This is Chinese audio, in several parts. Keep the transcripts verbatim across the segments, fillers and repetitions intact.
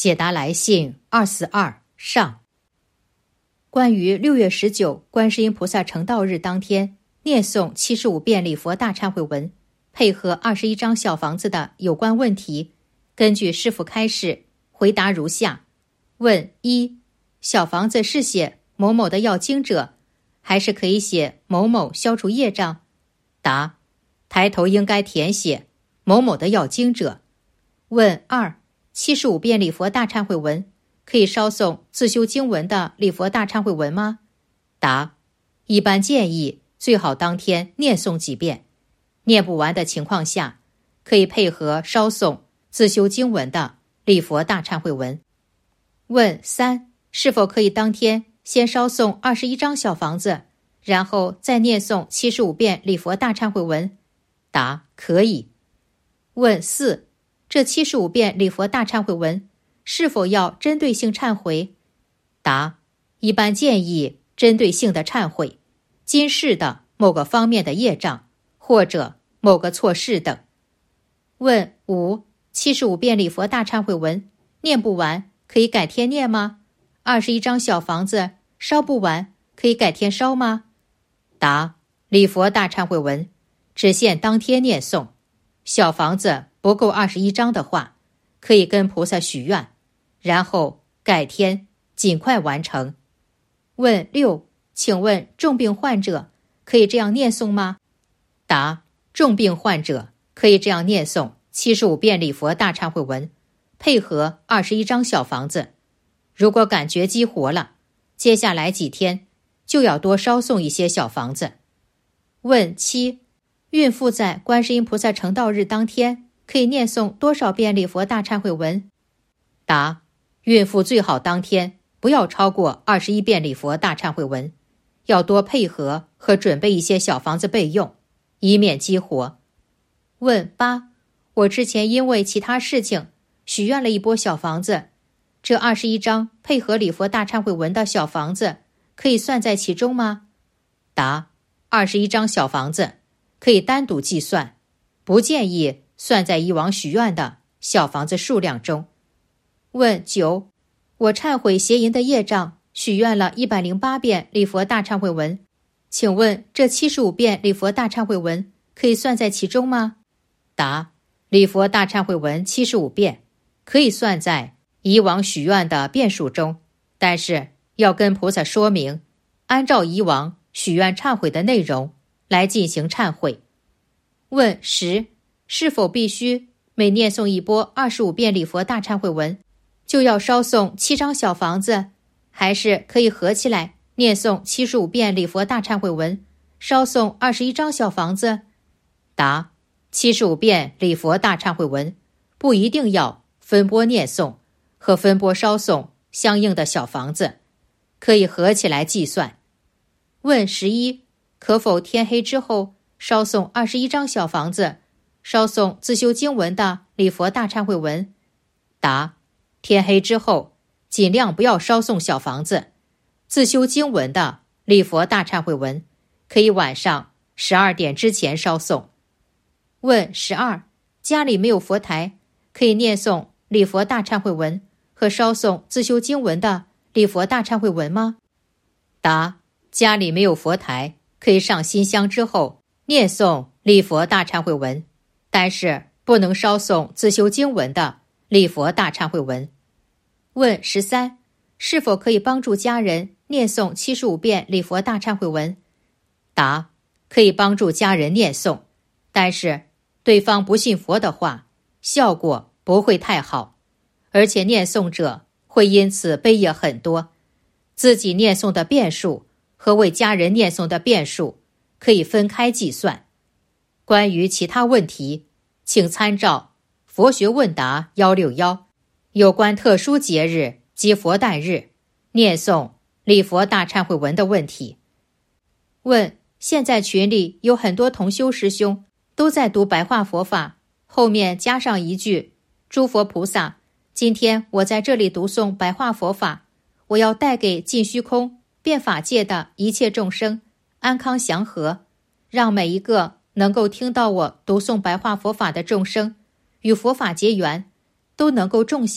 解答来信二四二上。关于六月十九观世音菩萨成道日当天念诵七十五遍礼佛大忏悔文，配合二十一张小房子的有关问题，根据师父开示回答如下。问一：小房子是写某某的要经者，还是可以写某某消除业障？答：抬头应该填写某某的要经者。问二：七十五遍礼佛大忏悔文可以烧诵自修经文的礼佛大忏悔文吗？答：一般建议最好当天念诵几遍，念不完的情况下，可以配合烧诵自修经文的礼佛大忏悔文。问三：是否可以当天先烧诵二十一张小房子，然后再念诵七十五遍礼佛大忏悔文？答：可以。问四：这七十五遍礼佛大忏悔文是否要针对性忏悔？答：一般建议针对性的忏悔今世的某个方面的业障，或者某个错事等。问五：七十五遍礼佛大忏悔文念不完可以改天念吗？二十一张小房子烧不完可以改天烧吗？答：礼佛大忏悔文只限当天念诵，小房子不够二十一张的话，可以跟菩萨许愿，然后改天尽快完成。问六：请问重病患者可以这样念诵吗？答：重病患者可以这样念诵七十五遍礼佛大忏悔文，配合二十一张小房子。如果感觉激活了，接下来几天就要多烧诵一些小房子。问七：孕妇在观世音菩萨成道日当天可以念诵多少遍礼佛大忏悔文？答：孕妇最好当天不要超过二十一遍礼佛大忏悔文，要多配合和准备一些小房子备用，以免激活。问八：我之前因为其他事情许愿了一波小房子，这二十一张配合礼佛大忏悔文的小房子可以算在其中吗？答：二十一张小房子可以单独计算，不建议算在以往许愿的小房子数量中。问九：我忏悔邪淫的业障，许愿了一百零八遍礼佛大忏悔文，请问这七十五遍礼佛大忏悔文可以算在其中吗？答：礼佛大忏悔文七十五遍可以算在以往许愿的遍数中，但是要跟菩萨说明，按照以往许愿忏悔的内容来进行忏悔。问十：是否必须每念诵一波二十五遍礼佛大忏悔文就要烧诵七张小房子，还是可以合起来念诵七十五遍礼佛大忏悔文，烧诵二十一张小房子？答：七十五遍礼佛大忏悔文不一定要分拨念诵和分拨烧诵相应的小房子，可以合起来计算。问十一：可否天黑之后烧诵二十一张小房子，烧诵自修经文的礼佛大忏悔文？答：天黑之后尽量不要烧诵小房子，自修经文的礼佛大忏悔文可以晚上十二点之前烧诵。问十二：家里没有佛台，可以念诵礼佛大忏悔文和烧诵自修经文的礼佛大忏悔文吗？答：家里没有佛台，可以上新香之后念诵礼佛大忏悔文，但是不能烧诵自修经文的礼佛大忏悔文。问十三：是否可以帮助家人念诵七十五遍礼佛大忏悔文？答：可以帮助家人念诵，但是对方不信佛的话，效果不会太好，而且念诵者会因此悲业很多。自己念诵的遍数和为家人念诵的遍数可以分开计算。关于其他问题，请参照佛学问答一六一有关特殊节日及佛诞日念诵礼佛大忏悔文的问题。问：现在群里有很多同修师兄都在读白话佛法，后面加上一句诸佛菩萨，今天我在这里读诵白话佛法，我要带给尽虚空遍法界的一切众生安康祥和，让每一个能够听到我读诵白话佛法的众生与佛法结缘，都能够种下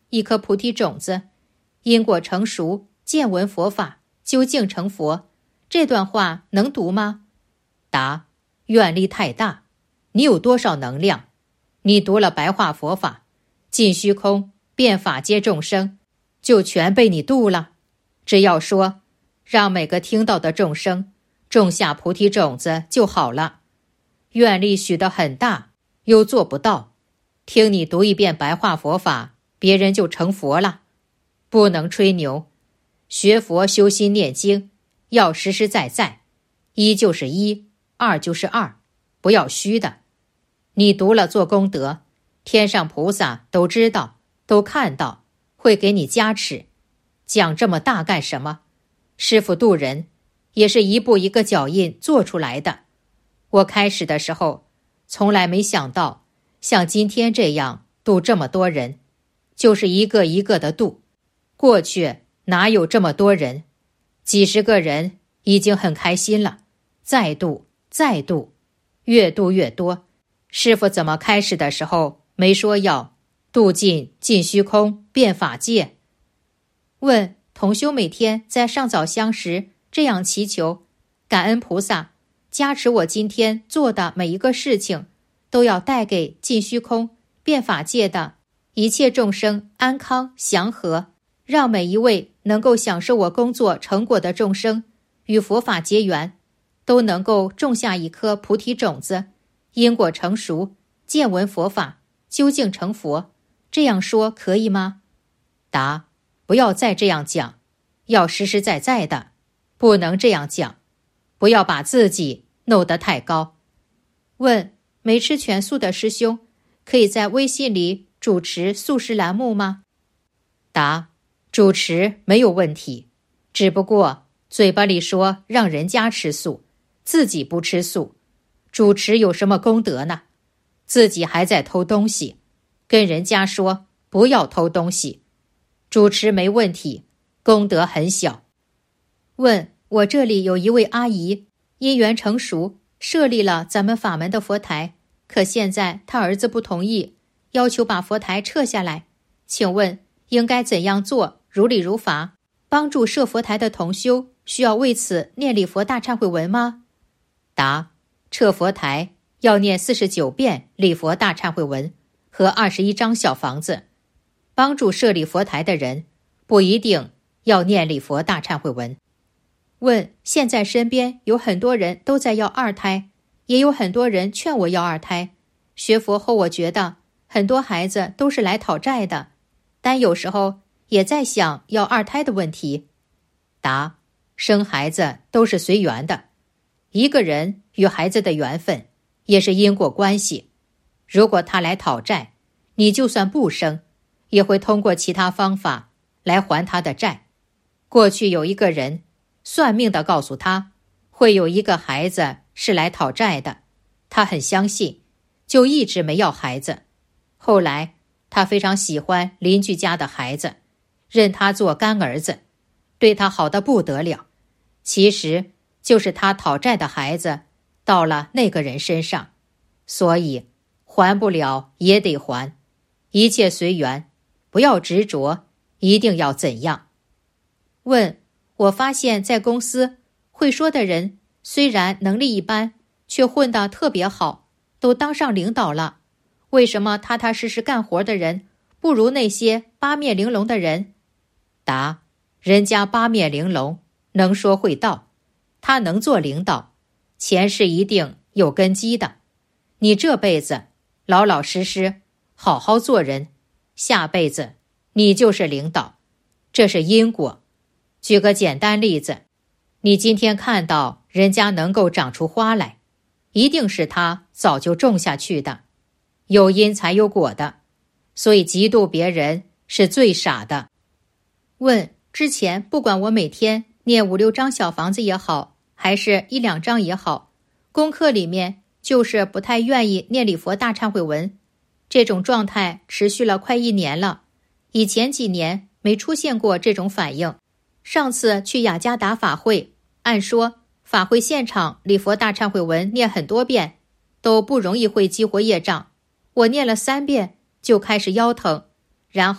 一颗菩提种子，因果成熟，见闻佛法，究竟成佛。这段话能读吗？答：愿力太大。你有多少能量？你读了白话佛法，尽虚空，遍法界众生，就全被你度了。只要说，让每个听到的众生种下菩提种子就好了。愿力许得很大，又做不到。听你读一遍白话佛法，别人就成佛了。不能吹牛。学佛修心念经，要实实在在。一就是一，二就是二，不要虚的。你读了做功德，天上菩萨都知道，都看到，会给你加持。讲这么大干什么？师父度人，也是一步一个脚印做出来的。我开始的时候，从来没想到像今天这样度这么多人，就是一个一个的度。过去哪有这么多人？几十个人已经很开心了，再度再度，越度越多。师父怎么开始的时候没说要度尽尽虚空遍法界？问同修每天在上早香时这样祈求，感恩菩萨加持我今天做的每一个事情，都要带给尽虚空遍法界的一切众生安康祥和，让每一位能够享受我工作成果的众生与佛法结缘，都能够种下一颗菩提种子，因果成熟，见闻佛法，究竟成佛。这样说可以吗？答：不要再这样讲，要实实在在的，不能这样讲，不要把自己弄得太高。问没吃全素的师兄，可以在微信里主持素食栏目吗？答：主持没有问题，只不过嘴巴里说让人家吃素，自己不吃素，主持有什么功德呢？自己还在偷东西，跟人家说不要偷东西，主持没问题，功德很小。问我这里有一位阿姨，因缘成熟，设立了咱们法门的佛台，可现在她儿子不同意，要求把佛台撤下来，请问应该怎样做，如理如法，帮助设佛台的同修，需要为此念礼佛大忏悔文吗？答：撤佛台要念四十九遍礼佛大忏悔文和二十一张小房子。帮助设立佛台的人不一定要念礼佛大忏悔文。问现在身边有很多人都在要二胎，也有很多人劝我要二胎。学佛后我觉得很多孩子都是来讨债的，但有时候也在想要二胎的问题。答：生孩子都是随缘的，一个人与孩子的缘分也是因果关系。如果他来讨债，你就算不生，也会通过其他方法来还他的债。过去有一个人算命的告诉他，会有一个孩子是来讨债的，他很相信，就一直没要孩子。后来他非常喜欢邻居家的孩子，认他做干儿子，对他好得不得了。其实就是他讨债的孩子到了那个人身上，所以还不了也得还，一切随缘，不要执着一定要怎样。问我发现在公司会说的人虽然能力一般，却混得特别好，都当上领导了，为什么踏踏实实干活的人不如那些八面玲珑的人？答：人家八面玲珑，能说会道，他能做领导，前世一定有根基的。你这辈子老老实实好好做人，下辈子你就是领导，这是因果。举个简单例子，你今天看到人家能够长出花来，一定是他早就种下去的，有因才有果的，所以嫉妒别人是最傻的。问之前不管我每天念五六张小房子也好，还是一两张也好，功课里面就是不太愿意念礼佛大忏悔文，这种状态持续了快一年了。以前几年没出现过这种反应，上次去雅加达法会，按说法会现场礼佛大忏悔文念很多遍都不容易会激活业障，我念了三遍就开始腰疼，然后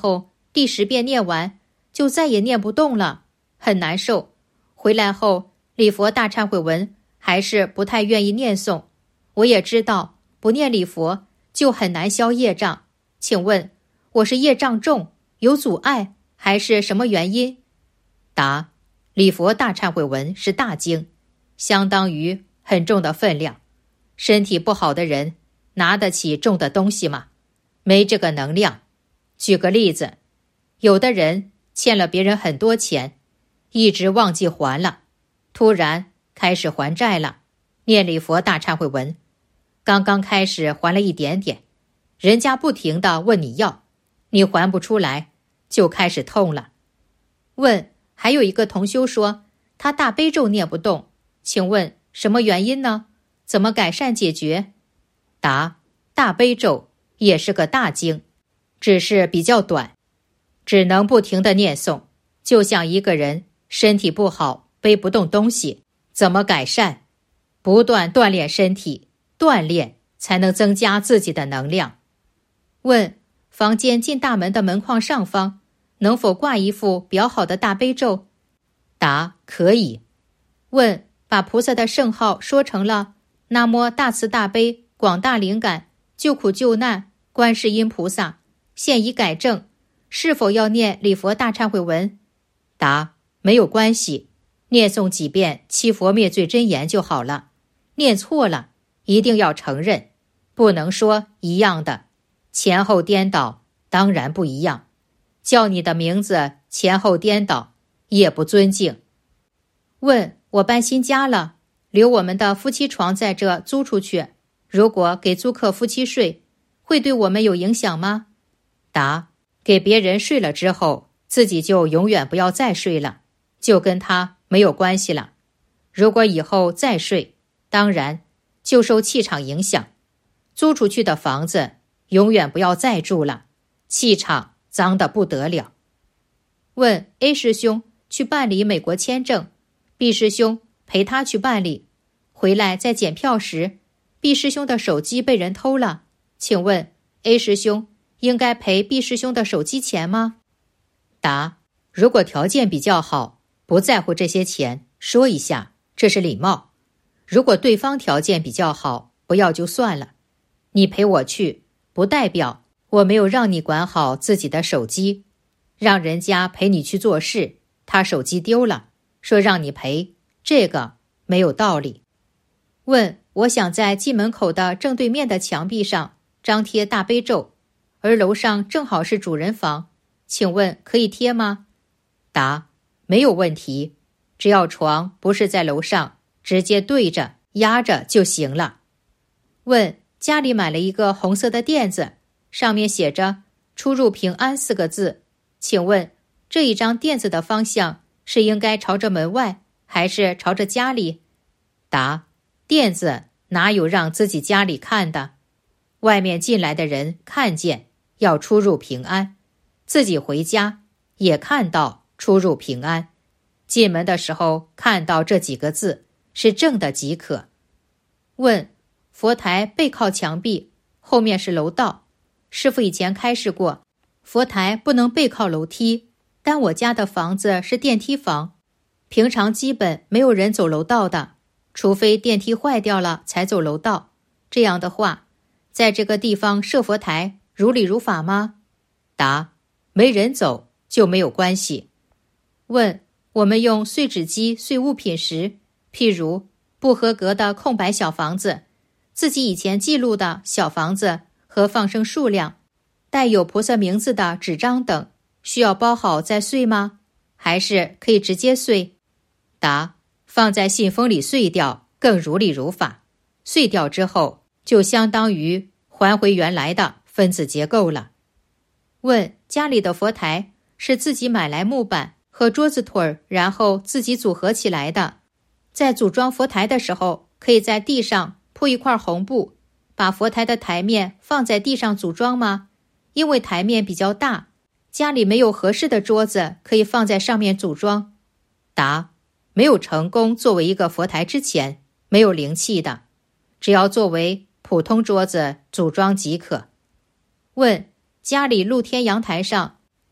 第十遍念完，就再也念不动了，很难受。回来后，礼佛大忏悔文还是不太愿意念诵。我也知道不念礼佛就很难消业障，请问我是业障重，有阻碍，还是什么原因？答：礼佛大忏悔文是大经，相当于很重的分量。身体不好的人拿得起重的东西吗？没这个能量。举个例子，有的人欠了别人很多钱，一直忘记还了，突然开始还债了，念礼佛大忏悔文，刚刚开始还了一点点，人家不停地问你要，你还不出来，就开始痛了。问，还有一个同修说他大悲咒念不动，请问什么原因呢？怎么改善解决？答：大悲咒也是个大经，只是比较短，只能不停地念诵。就像一个人身体不好，背不动东西，怎么改善？不断锻炼身体，锻炼才能增加自己的能量。问，房间进大门的门框上方能否挂一副比较好的大悲咒？答：可以。问，把菩萨的圣号说成了南无大慈大悲广大灵感救苦救难观世音菩萨，现已改正，是否要念礼佛大忏悔文？答：没有关系，念诵几遍七佛灭罪真言就好了。念错了一定要承认，不能说一样的，前后颠倒当然不一样。叫你的名字前后颠倒也不尊敬。问，我搬新家了，留我们的夫妻床在这租出去，如果给租客夫妻睡，会对我们有影响吗？答：给别人睡了之后，自己就永远不要再睡了，就跟他没有关系了。如果以后再睡，当然就受气场影响。租出去的房子永远不要再住了，气场脏得不得了。问 A 师兄去办理美国签证， B 师兄陪他去办理，回来在检票时 B 师兄的手机被人偷了，请问 A 师兄应该赔 B 师兄的手机钱吗？答：如果条件比较好，不在乎这些钱，说一下，这是礼貌。如果对方条件比较好，不要就算了。你陪我去，不代表我没有让你管好自己的手机，让人家陪你去做事，他手机丢了，说让你赔，这个没有道理。问，我想在进门口的正对面的墙壁上张贴大悲咒，而楼上正好是主人房，请问可以贴吗？答：没有问题，只要床不是在楼上，直接对着压着就行了。问，家里买了一个红色的垫子，上面写着出入平安四个字，请问这一张垫子的方向是应该朝着门外还是朝着家里？答：垫子哪有让自己家里看的？外面进来的人看见要出入平安，自己回家也看到出入平安，进门的时候看到这几个字是正的即可。问，佛台背靠墙壁，后面是楼道，师父以前开示过，佛台不能背靠楼梯，但我家的房子是电梯房，平常基本没有人走楼道的，除非电梯坏掉了才走楼道。这样的话，在这个地方设佛台如理如法吗？答：没人走就没有关系。问，我们用碎纸机碎物品时，譬如不合格的空白小房子，自己以前记录的小房子和放生数量，带有菩萨名字的纸张等，需要包好再碎吗？还是可以直接碎？答：放在信封里碎掉更如理如法，碎掉之后就相当于还回原来的分子结构了。问，家里的佛台是自己买来木板和桌子腿儿，然后自己组合起来的，在组装佛台的时候，可以在地上铺一块红布，把佛台的台面放在地上组装吗？因为台面比较大，家里没有合适的桌子可以放在上面组装。答：没有成功作为一个佛台之前，没有灵气的，只要作为普通桌子组装即可。问，家里露天阳台上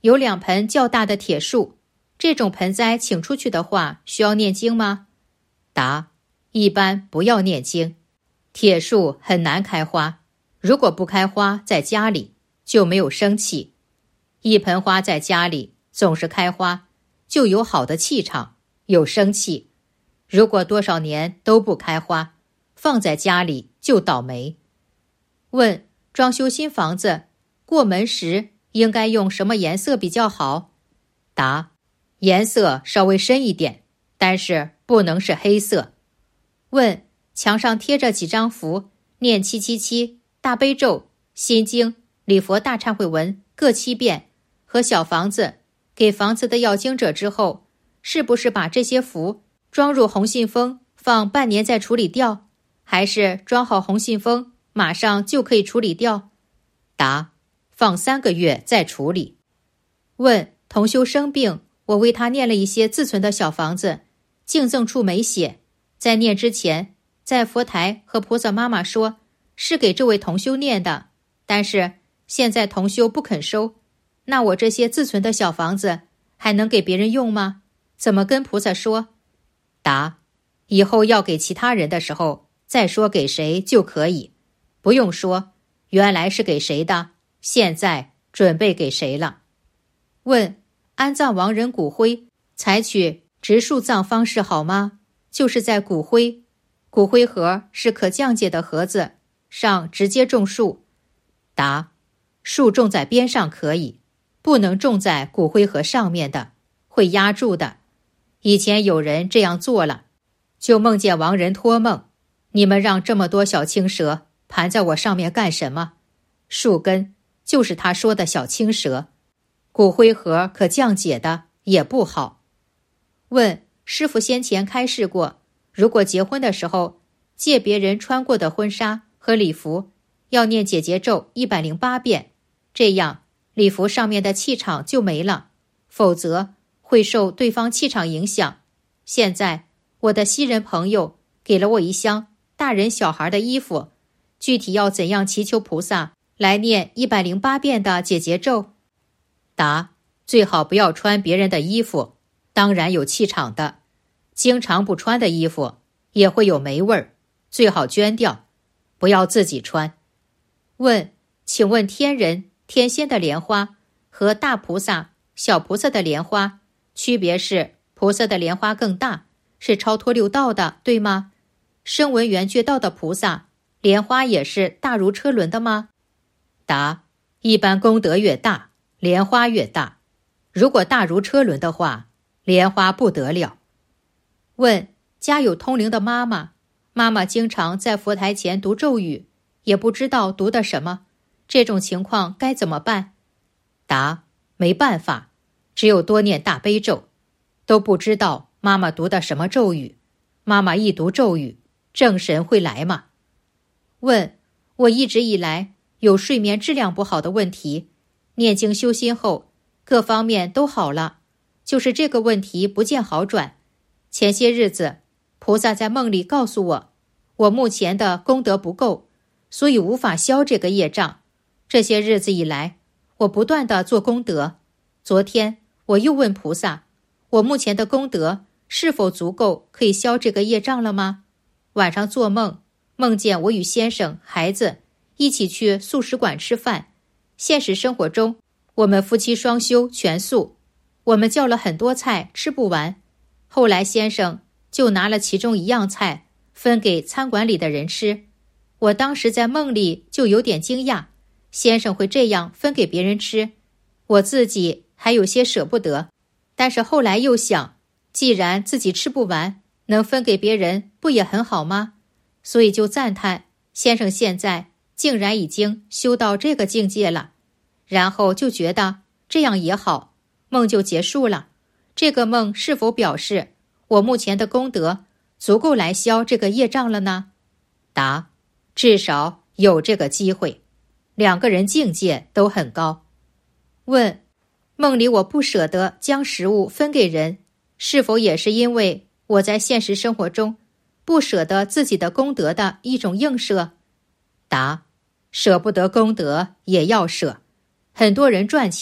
有两盆较大的铁树，这种盆栽请出去的话，需要念经吗？答：一般不要念经。铁树很难开花，如果不开花在家里，就没有生气。一盆花在家里总是开花，就有好的气场，有生气。如果多少年都不开花，放在家里就倒霉。问：装修新房子，过门时应该用什么颜色比较好？答：颜色稍微深一点，但是不能是黑色。问：墙上贴着几张符，念七七七、大悲咒、心经、礼佛大忏悔文各七遍，和小房子给房子的要经者之后，是不是把这些符装入红信封，放半年再处理掉？还是装好红信封马上就可以处理掉？答：放三个月再处理。问：同修生病，我为他念了一些自存的小房子，敬赠处没写，在念之前，在佛台和菩萨妈妈说是给这位同修念的，但是现在同修不肯收，那我这些自存的小房子还能给别人用吗？怎么跟菩萨说？答：以后要给其他人的时候再说给谁就可以，不用说原来是给谁的，现在准备给谁了。问：安葬亡人骨灰采取植树葬方式好吗？就是在骨灰骨灰盒是可降解的盒子上直接种树。答：树种在边上可以，不能种在骨灰盒上面的，会压住的。以前有人这样做了，就梦见亡人托梦，你们让这么多小青蛇盘在我上面干什么？树根就是他说的小青蛇，骨灰盒可降解的也不好。问：师父先前开示过，如果结婚的时候借别人穿过的婚纱和礼服，要念解结咒一百零八遍，这样礼服上面的气场就没了，否则会受对方气场影响。现在我的西人朋友给了我一箱大人小孩的衣服，具体要怎样祈求菩萨来念一百零八遍的解结咒？答：最好不要穿别人的衣服，当然有气场的，经常不穿的衣服也会有霉味儿，最好捐掉，不要自己穿。问：请问天人天仙的莲花和大菩萨小菩萨的莲花区别是菩萨的莲花更大，是超脱六道的，对吗？声闻缘觉道的菩萨莲花也是大如车轮的吗？答：一般功德越大，莲花越大，如果大如车轮的话，莲花不得了。问：家有通灵的妈妈，妈妈经常在佛台前读咒语，也不知道读的什么，这种情况该怎么办？答：没办法，只有多念大悲咒。都不知道妈妈读的什么咒语，妈妈一读咒语，正神会来吗？问：我一直以来有睡眠质量不好的问题，念经修心后各方面都好了，就是这个问题不见好转。前些日子菩萨在梦里告诉我，我目前的功德不够，所以无法消这个业障。这些日子以来我不断地做功德，昨天我又问菩萨，我目前的功德是否足够可以消这个业障了吗？晚上做梦，梦见我与先生孩子一起去素食馆吃饭，现实生活中我们夫妻双修全素，我们叫了很多菜吃不完，后来先生就拿了其中一样菜分给餐馆里的人吃。我当时在梦里就有点惊讶，先生会这样分给别人吃，我自己还有些舍不得，但是后来又想，既然自己吃不完，能分给别人不也很好吗？所以就赞叹先生现在竟然已经修到这个境界了，然后就觉得这样也好，梦就结束了。这个梦是否表示我目前的功德足够来消这个业障了呢？答：至少有这个机会，两个人境界都很高。问：梦里我不舍得将食物分给人，是否也是因为我在现实生活中不舍得自己的功德的一种映射？答：舍不得功德也要舍，很多人赚钱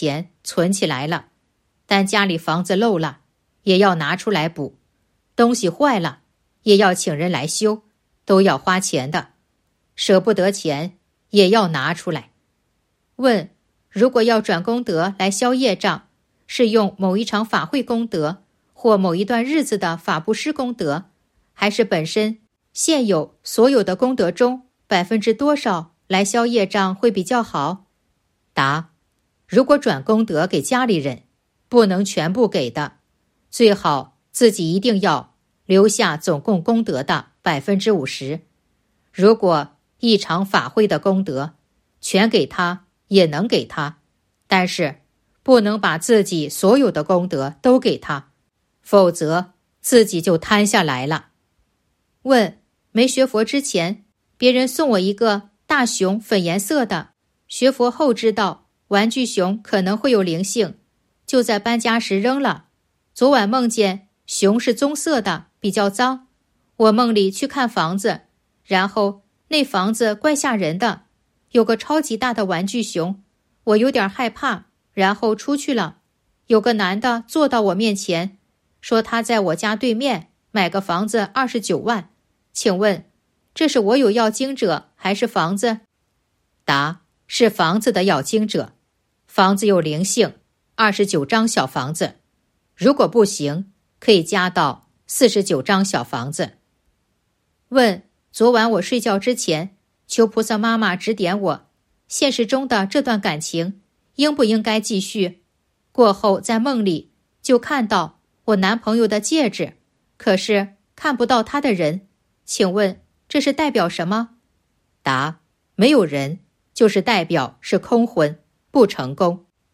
存起来了，但家里房子漏了，也要拿出来补，东西坏了，也要请人来修，都要花钱的，舍不得钱，也要拿出来。问：如果要转功德来消业障，是用某一场法会功德，或某一段日子的法布施功德，还是本身现有所有的功德中百分之多少来消业障会比较好？答：如果转功德给家里人，不能全部给的，最好自己一定要留下总共功德的百分之五十。如果一场法会的功德全给他，也能给他，但是不能把自己所有的功德都给他，否则自己就摊下来了。问：没学佛之前，别人送我一个大熊粉颜色的，学佛后知道玩具熊可能会有灵性，就在搬家时扔了。昨晚梦见熊是棕色的，比较脏。我梦里去看房子，然后那房子怪吓人的，有个超级大的玩具熊，我有点害怕，然后出去了。有个男的坐到我面前，说他在我家对面买个房子二十九万，请问这是我有要经者还是房子？答：是房子的要经者，房子有灵性，二十九张小房子，如果不行，可以加到四十九张小房子。问：昨晚我睡觉之前，求菩萨妈妈指点我，现实中的这段感情应不应该继续？过后在梦里就看到我男朋友的戒指，可是看不到他的人，请问这是代表什么？答：没有人，就是代表是空婚，不成功。